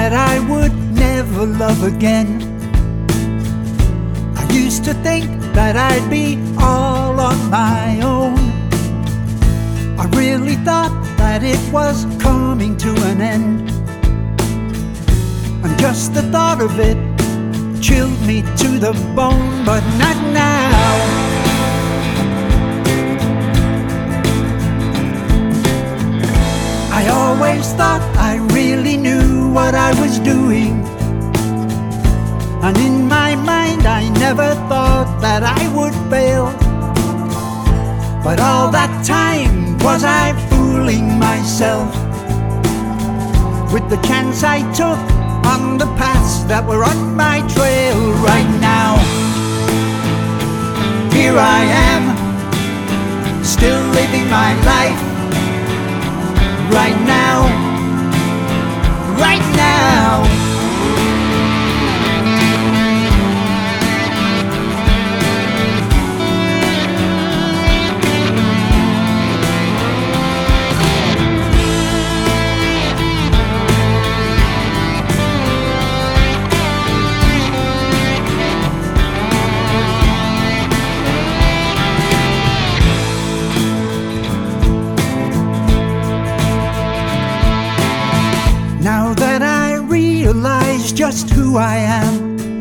that I would never love again. I used to think that I'd be all on my own. I really thought that it was coming to an end, and just the thought of it chilled me to the bone. But not now. I always thought I really knew what I was doing, and in my mind I never thought that I would fail. But all that time was I fooling myself with the chance I took on the paths that were on my trail. Right now, here I am, still living my life. Right now, right now. Now that I realize just who I am,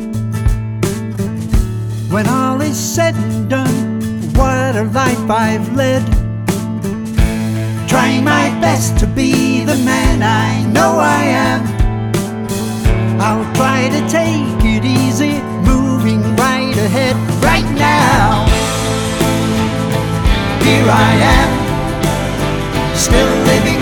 when all is said and done, what a life I've led. Trying my best to be the man I know I am. I'll try to take it easy, moving right ahead. Right now, here I am, still living